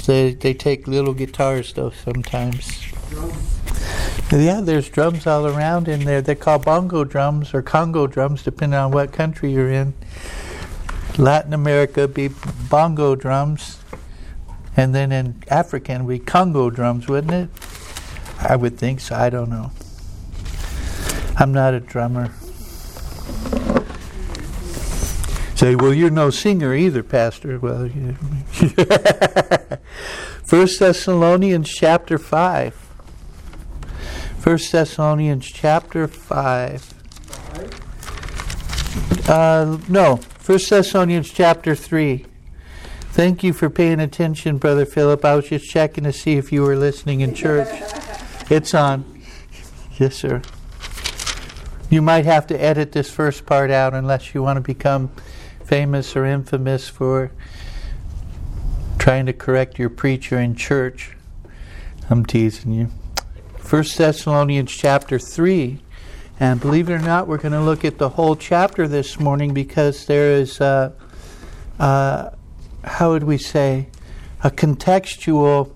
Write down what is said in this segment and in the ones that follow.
They take little guitars though sometimes. Yeah, there's drums all around in there. They're called bongo drums or Congo drums, depending on what country you're in. Latin America be bongo drums, and then in African would be Congo drums, wouldn't it? I would think so. I don't know. I'm not a drummer. Say, well, you're no singer either, Pastor. Well, 1 Thessalonians chapter 5. 1 Thessalonians chapter 5. No, 1 Thessalonians chapter 3. Thank you for paying attention, Brother Philip. I was just checking to see if you were listening in church. It's on. Yes, sir. You might have to edit this first part out unless you want to become famous or infamous for trying to correct your preacher in church. I'm teasing you. 1 Thessalonians chapter 3. And believe it or not, we're going to look at the whole chapter this morning because there is, how would we say, a contextual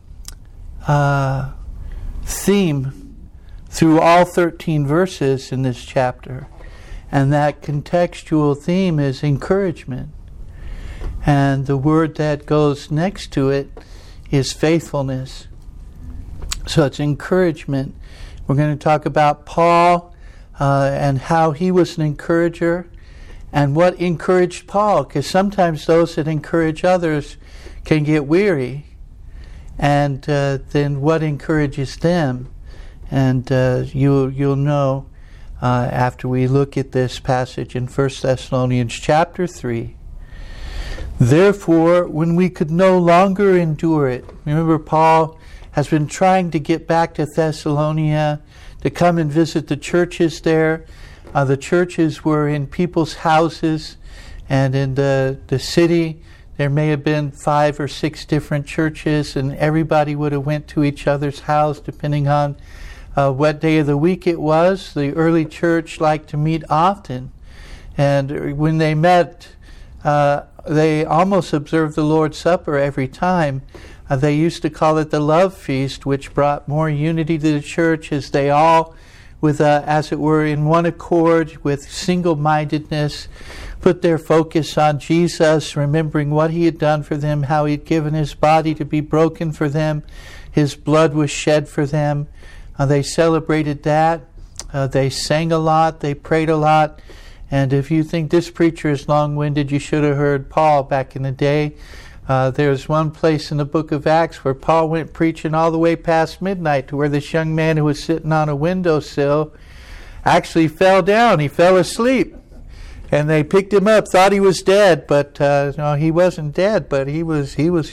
theme through all 13 verses in this chapter. And that contextual theme is encouragement. And the word that goes next to it is faithfulness. So it's encouragement. We're going to talk about Paul and how he was an encourager and what encouraged Paul. Because sometimes those that encourage others can get weary. And then what encourages them? And you'll know after we look at this passage in 1 Thessalonians chapter 3. Therefore, when we could no longer endure it. Remember, Paul has been trying to get back to Thessalonica to come and visit the churches there. The churches were in people's houses, and in the city there may have been 5 or 6 different churches, and everybody would have went to each other's house depending on what day of the week it was. The early church liked to meet often, and when they met, they almost observed the Lord's Supper every time. They used to call it the love feast, which brought more unity to the church as they all, with as it were, in one accord, with single-mindedness, put their focus on Jesus, remembering what He had done for them, how He had given His body to be broken for them, His blood was shed for them. They celebrated that. They sang a lot. They prayed a lot. And if you think this preacher is long-winded, you should have heard Paul back in the day. There's one place in the book of Acts where Paul went preaching all the way past midnight to where this young man who was sitting on a windowsill actually fell down. He fell asleep. And they picked him up, thought he was dead, but no, he wasn't dead, but he was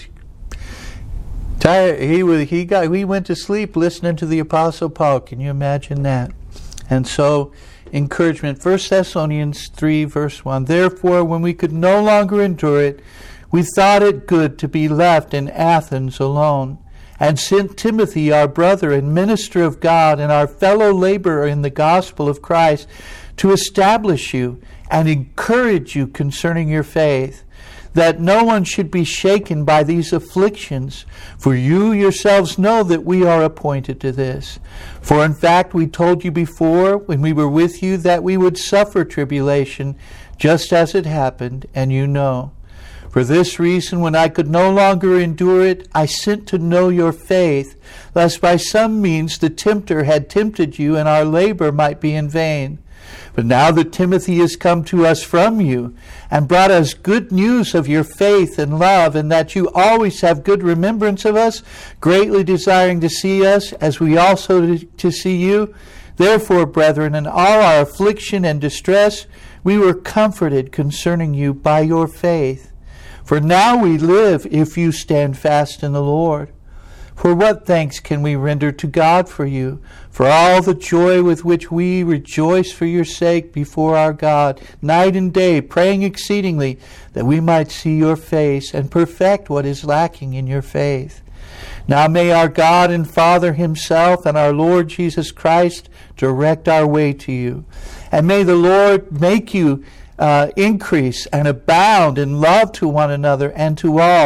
tired. He went to sleep listening to the Apostle Paul. Can you imagine that? And so, encouragement. 1 Thessalonians 3 verse 1. Therefore, when we could no longer endure it, we thought it good to be left in Athens alone, and sent Timothy, our brother and minister of God, and our fellow laborer in the gospel of Christ, to establish you and encourage you concerning your faith, that no one should be shaken by these afflictions. For you yourselves know that we are appointed to this. For in fact we told you before, when we were with you, that we would suffer tribulation, just as it happened, and you know. For this reason, when I could no longer endure it, I sent to know your faith, lest by some means the tempter had tempted you, and our labor might be in vain. But now that Timothy has come to us from you, and brought us good news of your faith and love, and that you always have good remembrance of us, greatly desiring to see us, as we also to see you. Therefore, brethren, in all our affliction and distress, we were comforted concerning you by your faith. For now we live if you stand fast in the Lord. For what thanks can we render to God for you, for all the joy with which we rejoice for your sake before our God, night and day, praying exceedingly, that we might see your face and perfect what is lacking in your faith. Now may our God and Father Himself and our Lord Jesus Christ direct our way to you. And may the Lord make you increase and abound in love to one another and to all,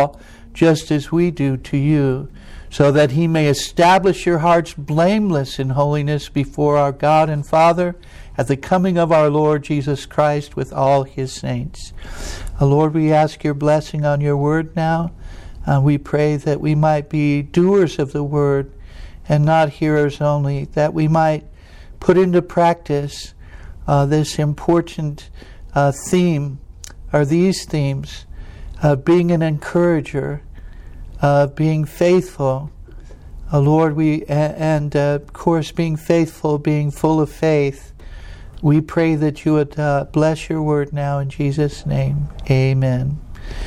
just as we do to you, so that he may establish your hearts blameless in holiness before our God and Father at the coming of our Lord Jesus Christ with all his saints. Lord, we ask your blessing on your word now. We pray that we might be doers of the word and not hearers only, that we might put into practice this important theme, or these themes, being an encourager, being faithful, Lord, of course being faithful, being full of faith. We pray that you would bless your word now in Jesus' name. Amen.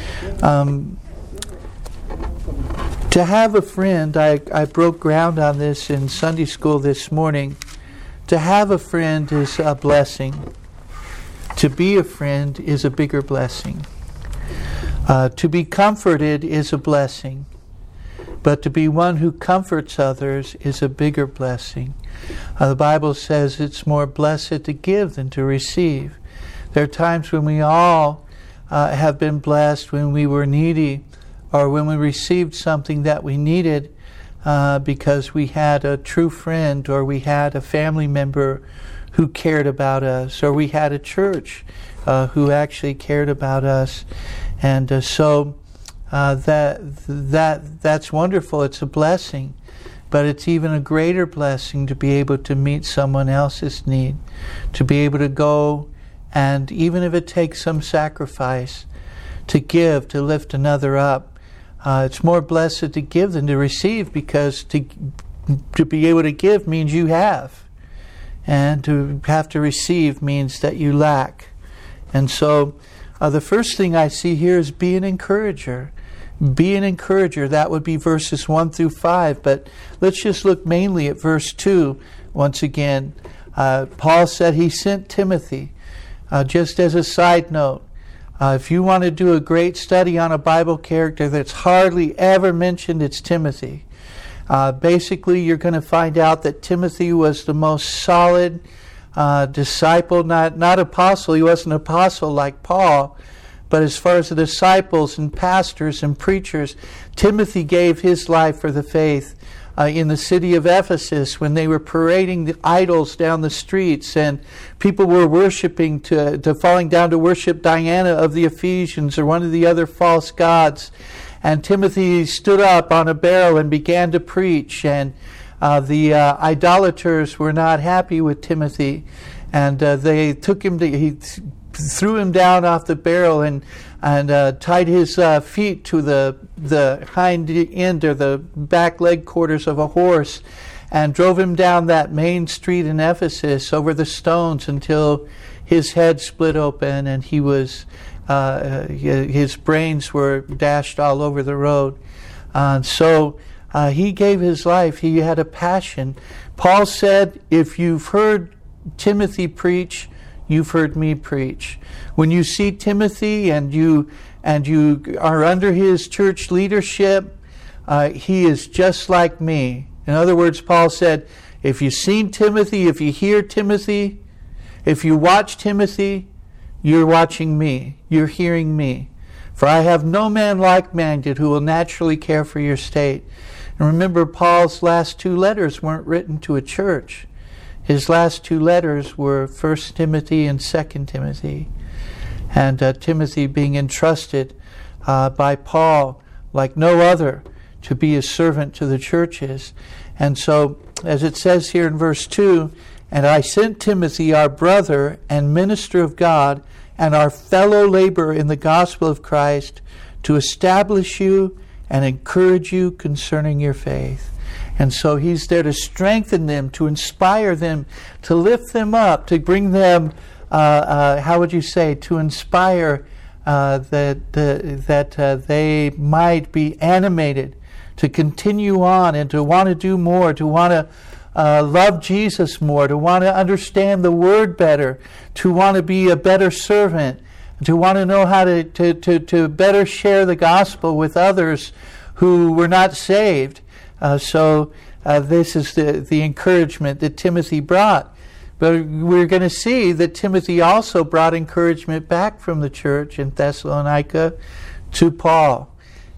To have a friend, I broke ground on this in Sunday school this morning. To have a friend is a blessing. To be a friend is a bigger blessing. To be comforted is a blessing. But to be one who comforts others is a bigger blessing. The Bible says it's more blessed to give than to receive. There are times when we all have been blessed when we were needy, or when we received something that we needed because we had a true friend, or we had a family member who cared about us, or we had a church who actually cared about us. And so that's wonderful. It's a blessing. But it's even a greater blessing to be able to meet someone else's need, to be able to go, and even if it takes some sacrifice, to give, to lift another up. It's more blessed to give than to receive, because to be able to give means you have. And to have to receive means that you lack. And so the first thing I see here is be an encourager. Be an encourager. That would be verses 1 through 5. But let's just look mainly at verse 2 once again. Paul said he sent Timothy. Just as a side note, if you want to do a great study on a Bible character that's hardly ever mentioned, it's Timothy. Basically, you're going to find out that Timothy was the most solid disciple, not apostle. He wasn't an apostle like Paul. But as far as the disciples and pastors and preachers, Timothy gave his life for the faith in the city of Ephesus when they were parading the idols down the streets, and people were worshiping to falling down to worship Diana of the Ephesians or one of the other false gods. And Timothy stood up on a barrel and began to preach, and the idolaters were not happy with Timothy, and they took him he threw him down off the barrel and tied his feet to the hind end or the back leg quarters of a horse, and drove him down that main street in Ephesus over the stones until his head split open and he was his brains were dashed all over the road. So he gave his life. He had a passion. Paul said, if you've heard Timothy preach, you've heard me preach. When you see Timothy and you are under his church leadership, he is just like me. In other words, Paul said, if you've seen Timothy, if you hear Timothy, if you watch Timothy, you're watching me. You're hearing me. For I have no man like-minded who will naturally care for your state. And remember, Paul's last two letters weren't written to a church. His last two letters were 1 Timothy and 2 Timothy. And Timothy being entrusted by Paul like no other to be a servant to the churches. And so, as it says here in verse 2, and I sent Timothy, our brother and minister of God, and our fellow laborer in the gospel of Christ, to establish you and encourage you concerning your faith. And so he's there to strengthen them, to inspire them, to lift them up, to bring them, to inspire that they might be animated to continue on and to want to do more, to want to love Jesus more, to want to understand the Word better, to want to be a better servant, to want to know how to better share the gospel with others who were not saved. So this is the encouragement that Timothy brought. But we're going to see that Timothy also brought encouragement back from the church in Thessalonica to Paul.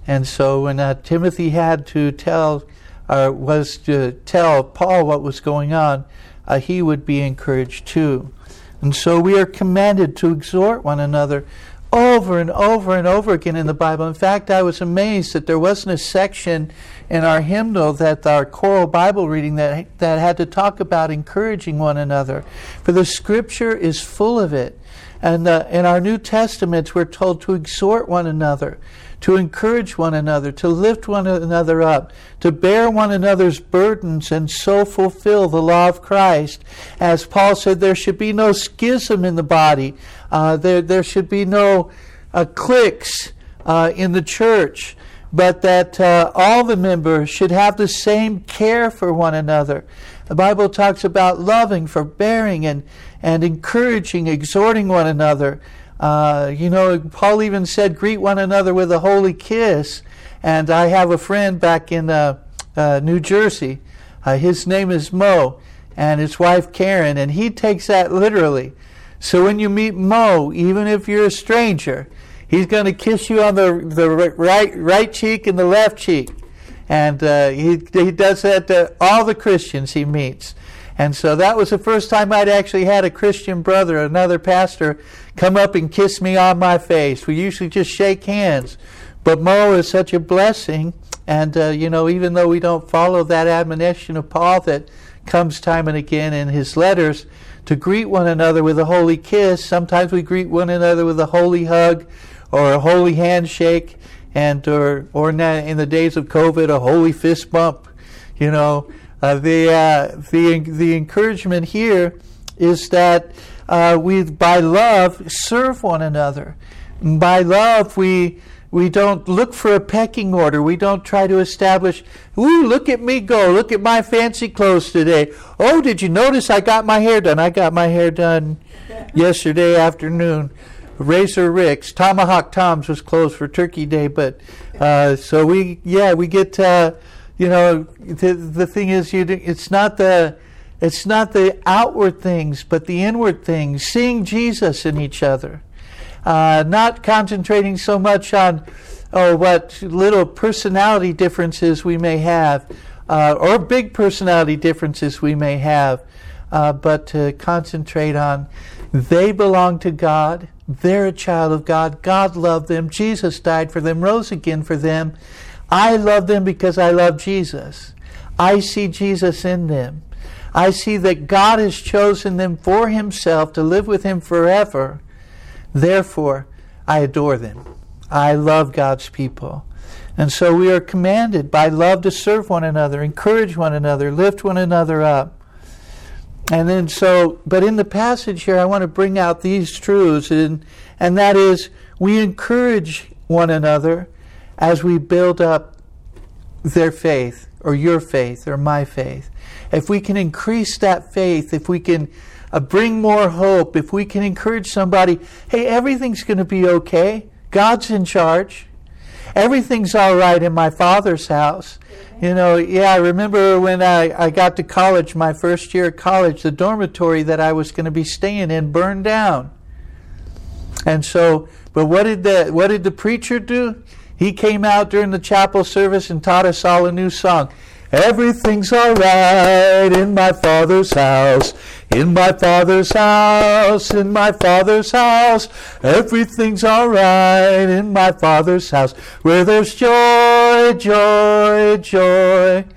And so when Timothy had to was to tell Paul what was going on, he would be encouraged too. And so we are commanded to exhort one another over and over and over again in the Bible. In fact, I was amazed that there wasn't a section in our hymnal, that our choral Bible reading, that had to talk about encouraging one another. For the Scripture is full of it. And in our New Testaments, we're told to exhort one another, to encourage one another, to lift one another up, to bear one another's burdens, and so fulfill the law of Christ. As Paul said, there should be no schism in the body. There should be no cliques in the church, but that all the members should have the same care for one another. The Bible talks about loving, forbearing, and encouraging, exhorting one another. Paul even said, greet one another with a holy kiss. And I have a friend back in New Jersey. His name is Mo, and his wife Karen, and he takes that literally. So when you meet Mo, even if you're a stranger, he's going to kiss you on the right cheek and the left cheek. And he does that to all the Christians he meets. And so that was the first time I'd actually had a Christian brother, another pastor, come up and kiss me on my face. We usually just shake hands. But Mo is such a blessing. And, even though we don't follow that admonition of Paul that comes time and again in his letters, to greet one another with a holy kiss, sometimes we greet one another with a holy hug or a holy handshake, and or in the days of COVID, a holy fist bump. The encouragement here is that we, by love, serve one another. By love, we don't look for a pecking order. We don't try to establish, ooh, look at me go. Look at my fancy clothes today. Oh, did you notice I got my hair done? I got my hair done yesterday afternoon. Razor Rick's, Tomahawk Tom's was closed for Turkey Day, but so we get the thing is, it's not the outward things, but the inward things. Seeing Jesus in each other, not concentrating so much on what little personality differences we may have, or big personality differences we may have, but to concentrate on they belong to God. They're a child of God. God loved them. Jesus died for them, rose again for them. I love them because I love Jesus. I see Jesus in them. I see that God has chosen them for himself to live with him forever. Therefore, I adore them. I love God's people. And so we are commanded by love to serve one another, encourage one another, lift one another up. And then but in the passage here, I want to bring out these truths, and that is, we encourage one another as we build up their faith, or your faith, or my faith. If we can increase that faith, if we can bring more hope, if we can encourage somebody, hey, everything's going to be okay. God's in charge. Everything's all right in my Father's house. I remember when I got to college, my first year at college, the dormitory that I was going to be staying in burned down. And so, but what did the preacher do? He came out during the chapel service and taught us all a new song. Everything's all right in my Father's house. In my Father's house, in my Father's house. Everything's all right in my Father's house. Where there's joy, joy, joy.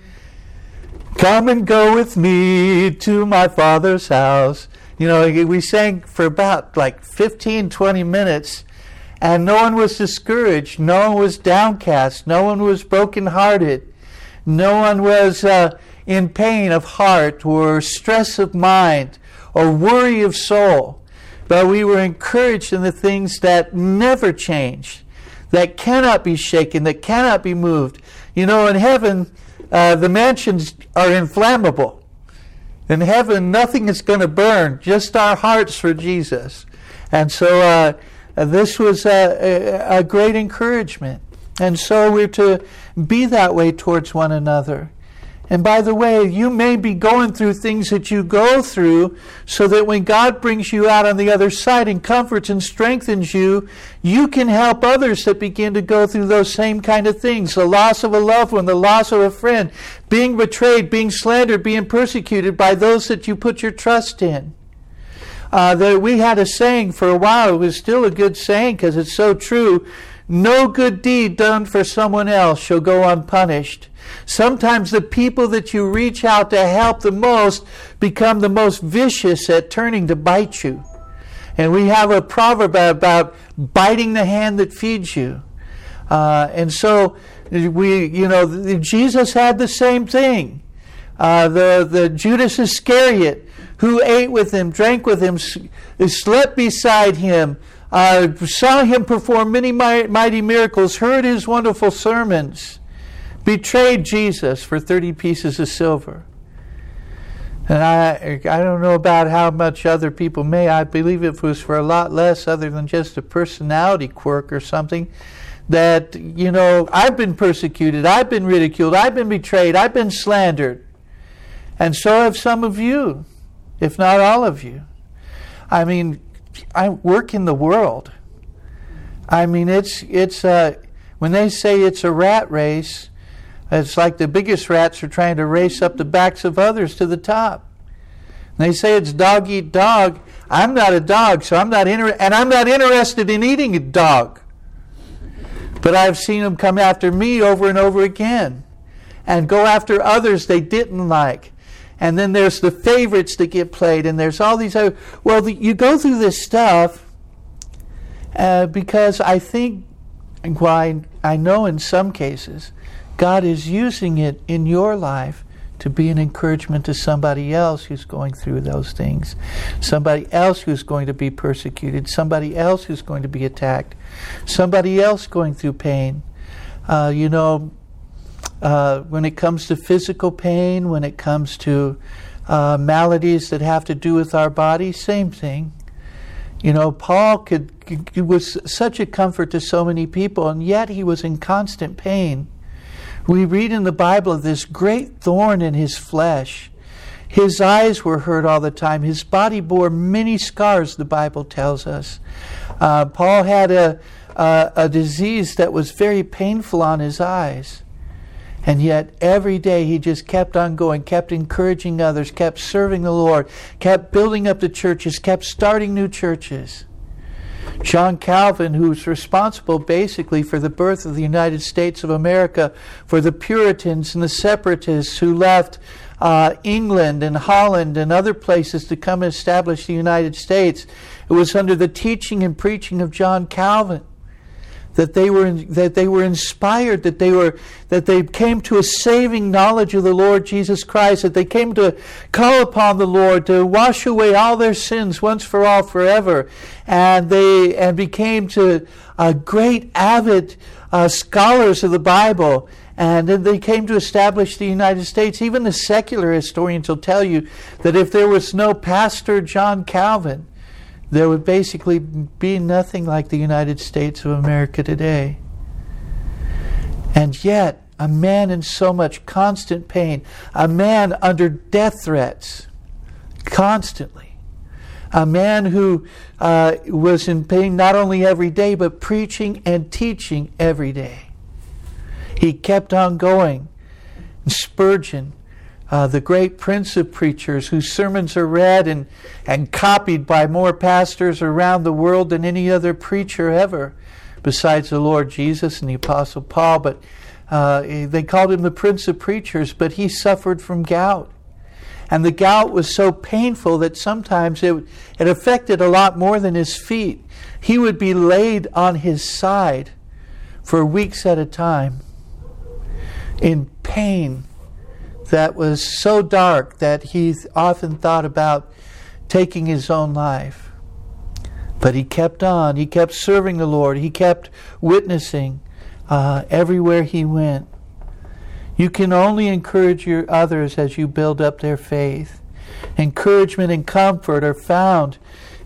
Come and go with me to my Father's house. We sang for about 15, 20 minutes. And no one was discouraged. No one was downcast. No one was brokenhearted. No one was in pain of heart or stress of mind or worry of soul. But we were encouraged in the things that never change, that cannot be shaken, that cannot be moved. In heaven, the mansions are inflammable. In heaven, nothing is going to burn, just our hearts for Jesus. And so this was a great encouragement. And so we're to be that way towards one another. And by the way, you may be going through things that you go through so that when God brings you out on the other side and comforts and strengthens you, you can help others that begin to go through those same kind of things. The loss of a loved one, the loss of a friend, being betrayed, being slandered, being persecuted by those that you put your trust in. We had a saying for a while. It was still a good saying because it's so true. No good deed done for someone else shall go unpunished. Sometimes the people that you reach out to help the most become the most vicious at turning to bite you. And we have a proverb about biting the hand that feeds you. And so Jesus had the same thing. The Judas Iscariot, who ate with him, drank with him, slept beside him, saw him perform many mighty miracles, heard his wonderful sermons, betrayed Jesus for 30 pieces of silver. And I don't know about how much other people may. I believe it was for a lot less other than just a personality quirk or something. That, I've been persecuted, I've been ridiculed, I've been betrayed, I've been slandered. And so have some of you, if not all of you. I mean, I work in the world. I mean, it's when they say it's a rat race, it's like the biggest rats are trying to race up the backs of others to the top. And they say it's dog eat dog. I'm not a dog, so I'm not interested in eating a dog. But I've seen them come after me over and over again, and go after others they didn't like. And then there's the favorites that get played, and there's all these other... Well, you go through this stuff because I think, I know in some cases, God is using it in your life to be an encouragement to somebody else who's going through those things. Somebody else who's going to be persecuted. Somebody else who's going to be attacked. Somebody else going through pain. When it comes to physical pain, when it comes to maladies that have to do with our body, same thing. Paul was such a comfort to so many people, and yet he was in constant pain. We read in the Bible of this great thorn in his flesh. His eyes were hurt all the time. His body bore many scars, the Bible tells us. Paul had a disease that was very painful on his eyes. And yet every day he just kept on going, kept encouraging others, kept serving the Lord, kept building up the churches, kept starting new churches. John Calvin, who's responsible basically for the birth of the United States of America, for the Puritans and the separatists who left England and Holland and other places to come and establish the United States. It was under the teaching and preaching of John Calvin that they were inspired, that they came to a saving knowledge of the Lord Jesus Christ, that they came to call upon the Lord to wash away all their sins once for all forever, and became to great avid scholars of the Bible. And then they came to establish the United States. Even the secular historians will tell you that if there was no Pastor John Calvin, there would basically be nothing like the United States of America today. And yet, a man in so much constant pain, a man under death threats constantly, a man who was in pain not only every day, but preaching and teaching every day. He kept on going. Spurgeon, the great prince of preachers, whose sermons are read and copied by more pastors around the world than any other preacher ever, besides the Lord Jesus and the Apostle Paul. But they called him the prince of preachers, but he suffered from gout. And the gout was so painful that sometimes it affected a lot more than his feet. He would be laid on his side for weeks at a time in pain that was so dark that he often thought about taking his own life. But he kept on. He kept serving the Lord. He kept witnessing everywhere he went. You can only encourage your others as you build up their faith. Encouragement and comfort are found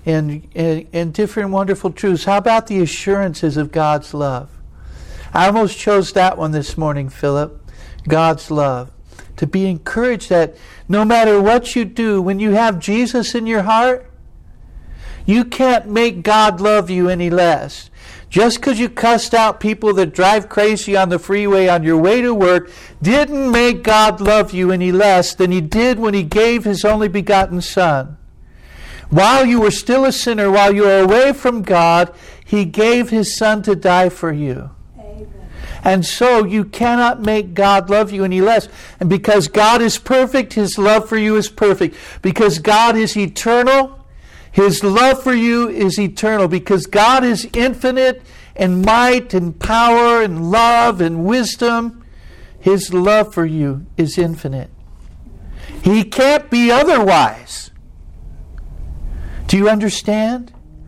in different wonderful truths. How about the assurances of God's love? I almost chose that one this morning, Philip. God's love. to be encouraged that no matter what you do, when you have Jesus in your heart, you can't make God love you any less. Just because you cussed out people that drive crazy on the freeway on your way to work didn't make God love you any less than He did when He gave His only begotten Son. While you were still a sinner, while you were away from God, He gave His Son to die for you. Amen. And so you cannot make God love you any less. And because God is perfect, His love for you is perfect. Because God is eternal, His love for you is eternal. Because God is infinite in might and power and love and wisdom, His love for you is infinite. He can't be otherwise. Do you understand?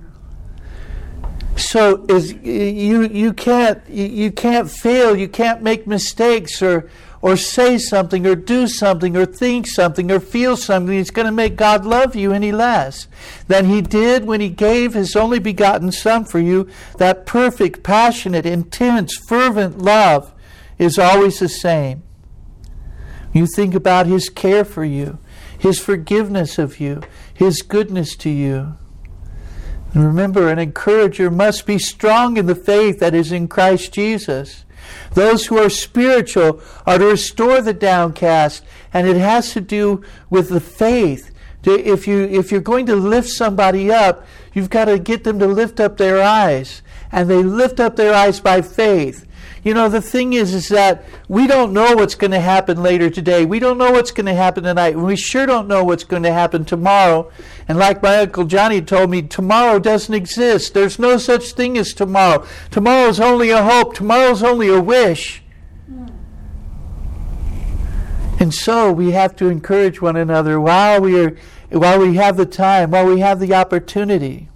So you can't fail, you can't make mistakes or say something or do something or think something or feel something that's going to make God love you any less than He did when He gave His only begotten Son for you. That perfect, passionate, intense, fervent love is always the same. You think about His care for you, His forgiveness of you, His goodness to you. And remember, an encourager must be strong in the faith that is in Christ Jesus. Those who are spiritual are to restore the downcast, and it has to do with the faith. If you're going to lift somebody up, you've got to get them to lift up their eyes, and they lift up their eyes by faith. You know, the thing is that we don't know what's going to happen later today. We don't know what's going to happen tonight. We sure don't know what's going to happen tomorrow. And like my Uncle Johnny told me, tomorrow doesn't exist. There's no such thing as tomorrow. Tomorrow's only a hope. Tomorrow's only a wish. And so we have to encourage one another while we have the time, while we have the opportunity.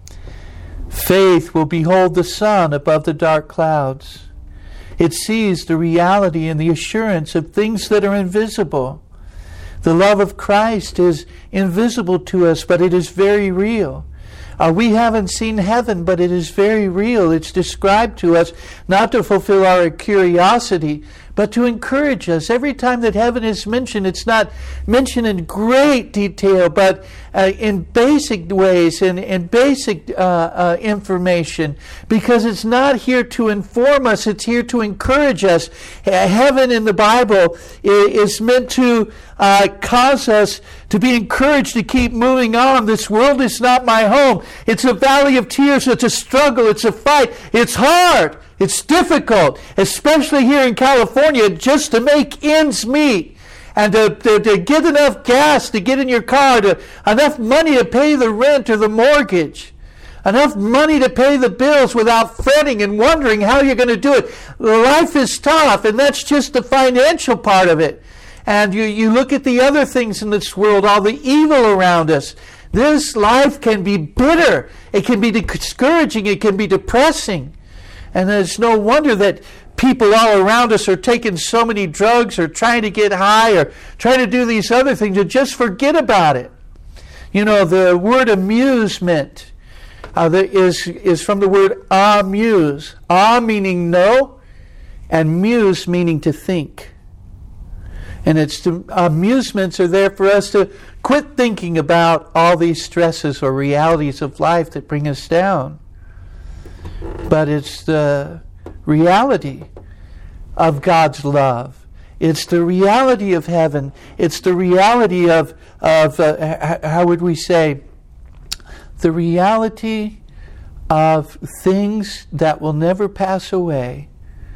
Faith will behold the sun above the dark clouds. It sees the reality and the assurance of things that are invisible. The love of Christ is invisible to us, but it is very real. We haven't seen heaven, but it is very real. It's described to us not to fulfill our curiosity, but to encourage us. Every time that heaven is mentioned, it's not mentioned in great detail, but in basic ways and in basic information, because it's not here to inform us, it's here to encourage us. Heaven in the Bible is meant to cause us to be encouraged to keep moving on. This world is not my home. It's a valley of tears. It's a struggle. It's a fight. It's hard. It's difficult, especially here in California, just to make ends meet and to get enough gas to get in your car, enough money to pay the rent or the mortgage, enough money to pay the bills without fretting and wondering how you're going to do it. Life is tough, and that's just the financial part of it. And you look at the other things in this world, all the evil around us. This life can be bitter. It can be discouraging. It can be depressing. And it's no wonder that people all around us are taking so many drugs or trying to get high or trying to do these other things and just forget about it. You know, the word amusement is from the word amuse. Meaning know, and muse meaning to think. And amusements are there for us to quit thinking about all these stresses or realities of life that bring us down. But it's the reality of God's love. It's the reality of heaven. It's the reality of how would we say, the reality of things that will never pass away,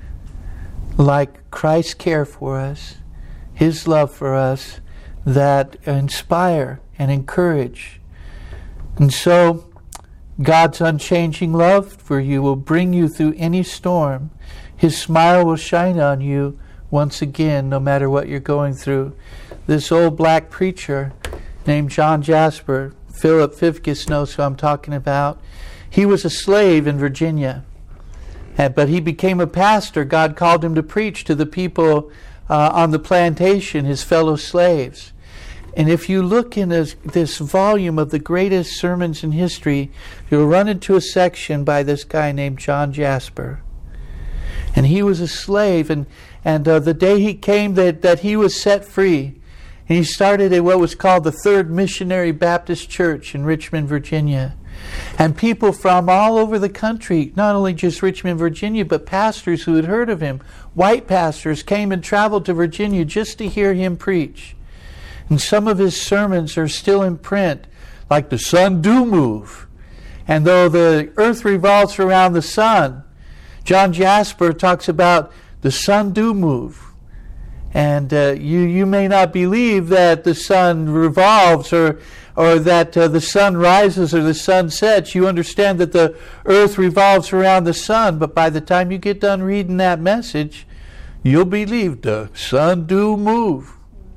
like Christ's care for us, His love for us, that inspire and encourage. And so God's unchanging love for you will bring you through any storm. His smile will shine on you once again, no matter what you're going through. This old black preacher named John Jasper, Philip Fifkes knows who I'm talking about. He was a slave in Virginia, but he became a pastor. God called him to preach to the people on the plantation, his fellow slaves. And if you look in this volume of the greatest sermons in history, you'll run into a section by this guy named John Jasper. And he was a slave, and the day he came that he was set free. And he started at what was called the Third Missionary Baptist Church in Richmond, Virginia. And people from all over the country, not only just Richmond, Virginia, but pastors who had heard of him, white pastors, came and traveled to Virginia just to hear him preach. And some of his sermons are still in print, like the sun do move. And though the earth revolves around the sun, John Jasper talks about the sun do move. And you may not believe that the sun revolves or that the sun rises or the sun sets. You understand that the earth revolves around the sun, but by the time you get done reading that message, you'll believe the sun do move.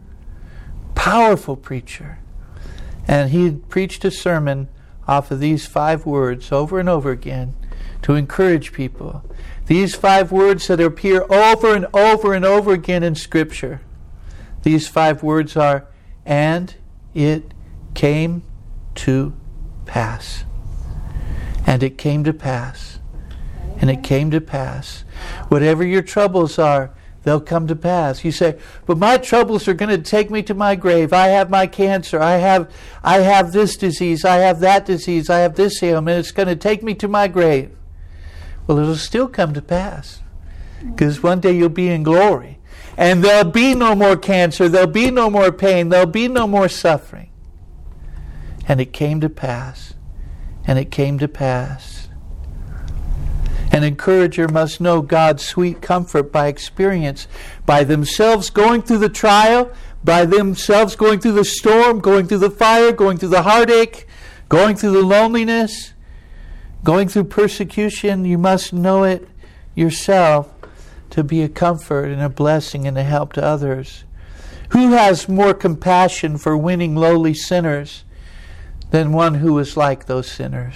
Powerful preacher. And he preached a sermon off of these 5 words over and over again to encourage people. These 5 words that appear over and over and over again in Scripture. These 5 words are, and it came to pass. And it came to pass. And it came to pass. Whatever your troubles are, they'll come to pass. You say, but my troubles are going to take me to my grave. I have my cancer. I have this disease. I have that disease. I have this ailment. It's going to take me to my grave. Well, it'll still come to pass. Because one day you'll be in glory. And there'll be no more cancer. There'll be no more pain. There'll be no more suffering. And it came to pass. And it came to pass. An encourager must know God's sweet comfort by experience, by themselves going through the trial, by themselves going through the storm, going through the fire, going through the heartache, going through the loneliness, going through persecution. You must know it yourself to be a comfort and a blessing and a help to others. Who has more compassion for winning lowly sinners than one who is like those sinners?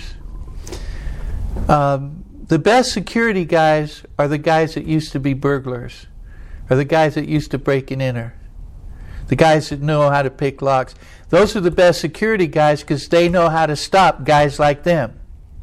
The best security guys are the guys that used to be burglars, or the guys that used to break and enter, the guys that know how to pick locks. Those are the best security guys because they know how to stop guys like them.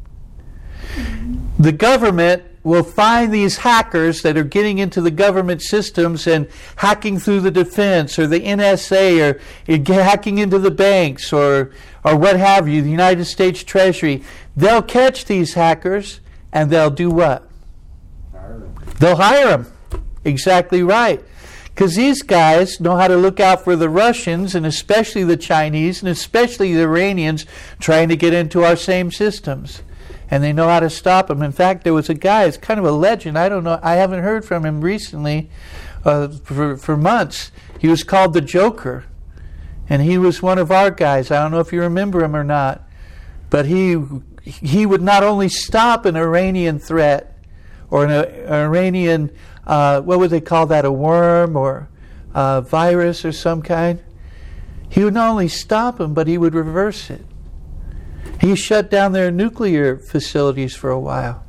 The government will find these hackers that are getting into the government systems and hacking through the defense or the NSA or hacking into the banks or what have you, the United States Treasury. They'll catch these hackers and they'll do what? They'll hire them. Exactly right. Because these guys know how to look out for the Russians and especially the Chinese and especially the Iranians trying to get into our same systems. And they know how to stop them. In fact, there was a guy, it's kind of a legend. I don't know, I haven't heard from him recently for months. He was called the Joker. And he was one of our guys. I don't know if you remember him or not. But he would not only stop an Iranian threat or an Iranian, what would they call that, a worm or a virus or some kind. He would not only stop them, but he would reverse it. He shut down their nuclear facilities for a while.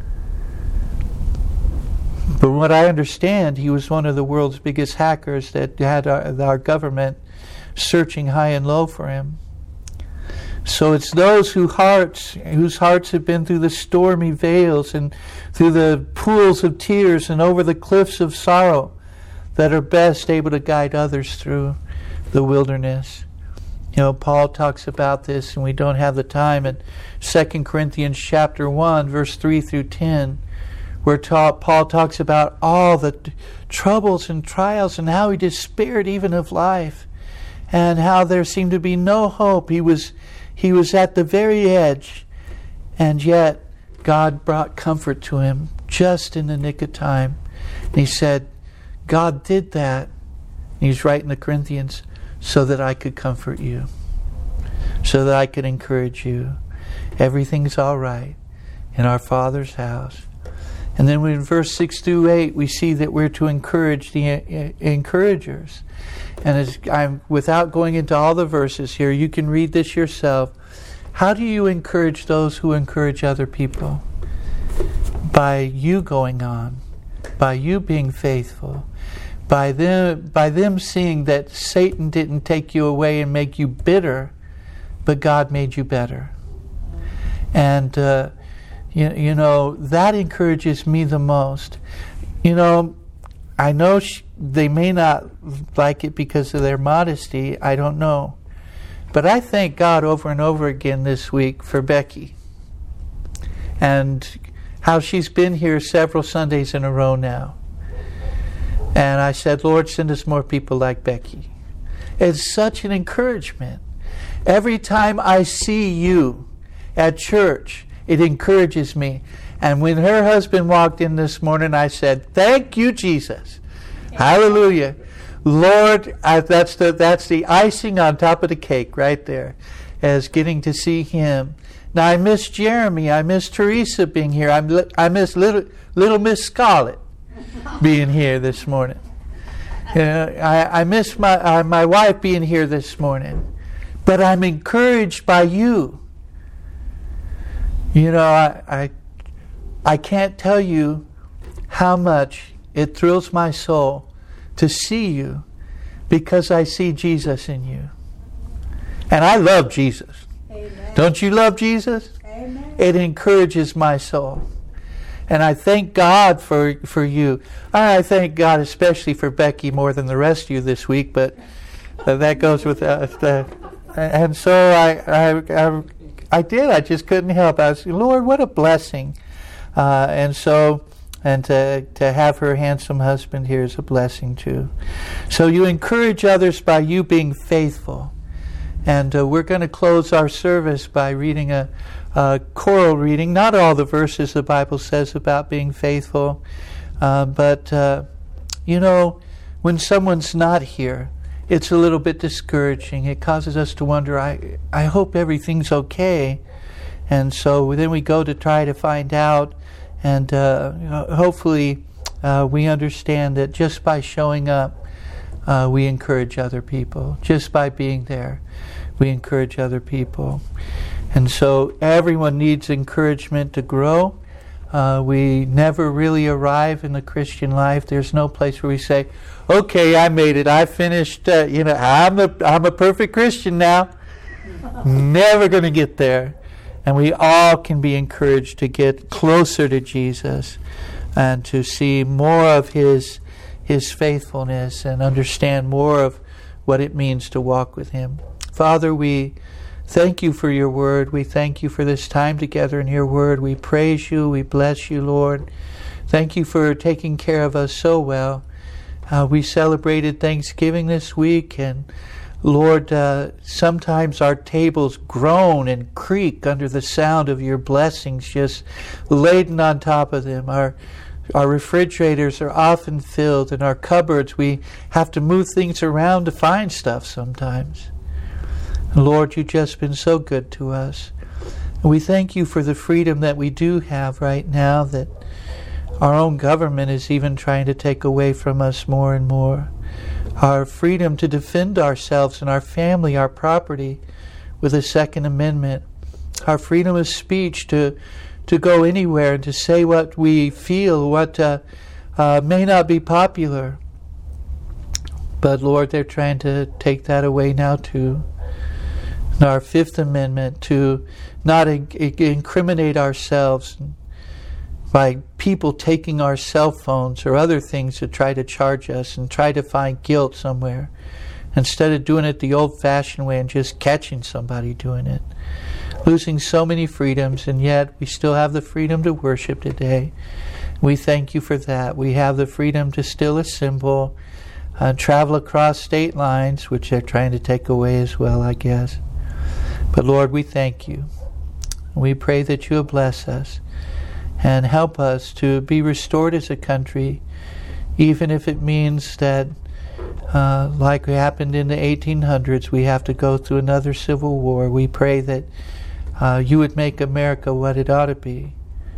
But from what I understand, he was one of the world's biggest hackers that had our government searching high and low for him. So it's those whose hearts have been through the stormy vales and through the pools of tears and over the cliffs of sorrow that are best able to guide others through the wilderness. You know, Paul talks about this, and we don't have the time, in 2 Corinthians chapter 1, verse 3 through 10, where Paul talks about all the troubles and trials and how he despaired even of life and how there seemed to be no hope. He was at the very edge, and yet God brought comfort to him just in the nick of time. And he said, God did that. And he's writing to Corinthians, so that I could comfort you, so that I could encourage you. Everything's all right in our Father's house. And then in verse 6 through 8, we see that we're to encourage the encouragers. And without going into all the verses here, you can read this yourself. How do you encourage those who encourage other people? By you going on, by you being faithful, by them seeing that Satan didn't take you away and make you bitter, but God made you better. And you know, that encourages me the most. You know, I know they may not like it because of their modesty. I don't know. But I thank God over and over again this week for Becky. And how she's been here several Sundays in a row now. And I said, Lord, send us more people like Becky. It's such an encouragement. Every time I see you at church, it encourages me. And when her husband walked in this morning, I said, thank you, Jesus. Hallelujah. Lord, that's the icing on top of the cake right there, as getting to see him. Now, I miss Jeremy. I miss Teresa being here. I miss little Miss Scarlett being here this morning. I miss my wife being here this morning. But I'm encouraged by you. You know, I can't tell you how much it thrills my soul to see you, because I see Jesus in you. And I love Jesus. Amen. Don't you love Jesus? Amen. It encourages my soul. And I thank God for you. I thank God especially for Becky more than the rest of you this week, but that goes with and so I did. I just couldn't help. I was, Lord, what a blessing. And to have her handsome husband here is a blessing too. So you encourage others by you being faithful. And we're going to close our service by reading a choral reading. Not all the verses the Bible says about being faithful, but you know, when someone's not here, it's a little bit discouraging. It causes us to wonder, I hope everything's okay. And so then we go to try to find out, and hopefully we understand that just by showing up, we encourage other people. Just by being there, we encourage other people. And so everyone needs encouragement to grow. We never really arrive in the Christian life. There's no place where we say, okay, I made it. I finished, I'm a perfect Christian now. Never going to get there. And we all can be encouraged to get closer to Jesus and to see more of His faithfulness and understand more of what it means to walk with Him. Father, we thank you for your word. We thank you for this time together in your word. We praise you. We bless you, Lord. Thank you for taking care of us so well. We celebrated Thanksgiving this week, and Lord, sometimes our tables groan and creak under the sound of your blessings just laden on top of them. Our refrigerators are often filled, and our cupboards, we have to move things around to find stuff sometimes. Lord, you've just been so good to us. And we thank you for the freedom that we do have right now, that our own government is even trying to take away from us more and more. Our freedom to defend ourselves and our family, our property, with the Second Amendment. Our freedom of speech to go anywhere and to say what we feel, what may not be popular. But Lord, they're trying to take that away now too. And our Fifth Amendment, to not incriminate ourselves by people taking our cell phones or other things to try to charge us and try to find guilt somewhere, instead of doing it the old-fashioned way and just catching somebody doing it. Losing so many freedoms, and yet we still have the freedom to worship today. We thank you for that. We have the freedom to still assemble, travel across state lines, which they're trying to take away as well, I guess. But Lord, we thank you. We pray that you will bless us and help us to be restored as a country, even if it means that, like happened in the 1800s, we have to go through another civil war. We pray that you would make America what it ought to be.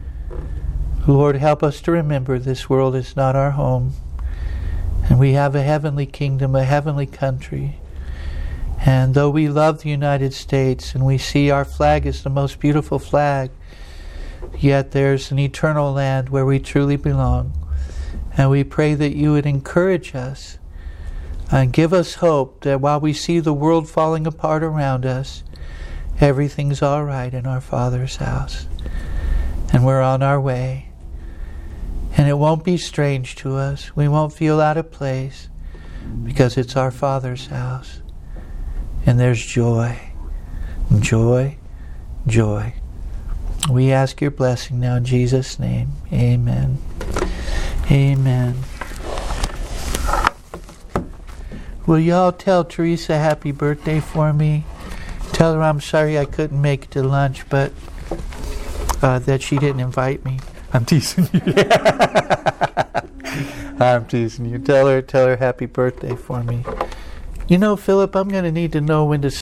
Lord, help us to remember this world is not our home, and we have a heavenly kingdom, a heavenly country. And though we love the United States and we see our flag as the most beautiful flag, yet there's an eternal land where we truly belong. And we pray that you would encourage us and give us hope that while we see the world falling apart around us, everything's all right in our Father's house. And we're on our way. And it won't be strange to us. We won't feel out of place because it's our Father's house. And there's joy, joy, joy. We ask your blessing now in Jesus' name. Amen. Amen. Will y'all tell Teresa happy birthday for me? Tell her I'm sorry I couldn't make it to lunch, but that she didn't invite me. I'm teasing you. I'm teasing you. Tell her happy birthday for me. You know, Philip, I'm going to need to know when to